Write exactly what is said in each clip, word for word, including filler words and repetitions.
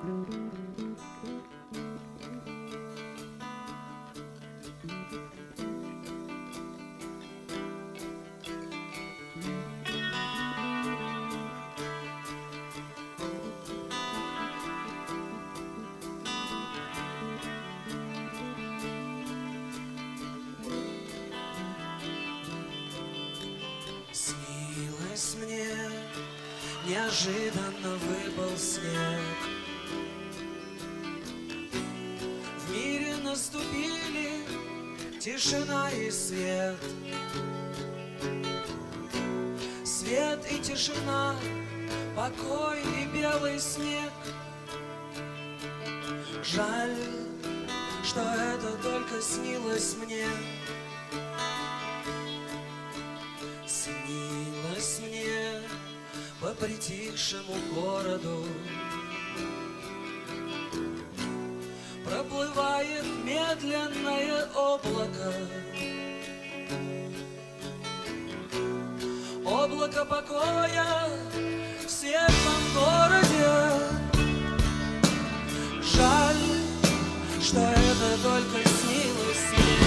Снилось мне, неожиданно выпал снег. В мире наступили тишина и свет. Свет и тишина, покой и белый снег. Жаль, что это только снилось мне. Снилось мне по притихшему городу проплывает медленное облако. Облако покоя в светлом городе. Жаль, что это только снилось мне.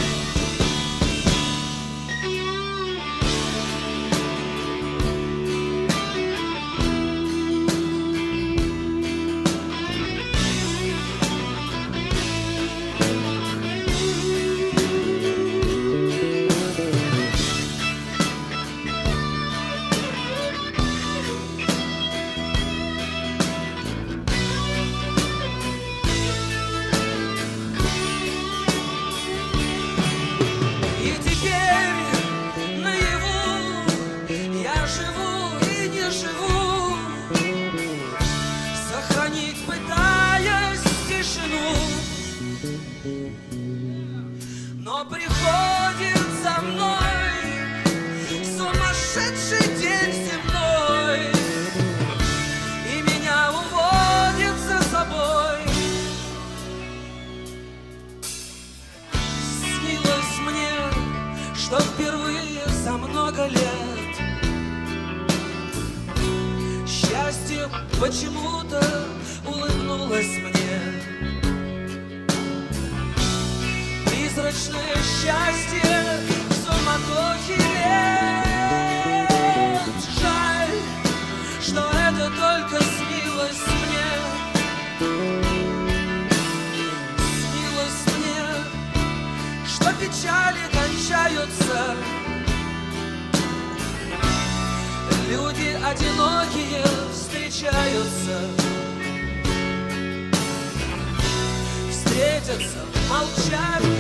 Но приходит за мной сумасшедший день земной, и меня уводит за собой. Снилось мне, что впервые за много лет счастье почему-то улыбнулось мне. Призрачное счастье в суматохе лет. Жаль, что это только снилось мне. Снилось мне, что печали кончаются. Люди одинокие встречаются. Встретятся, молчат.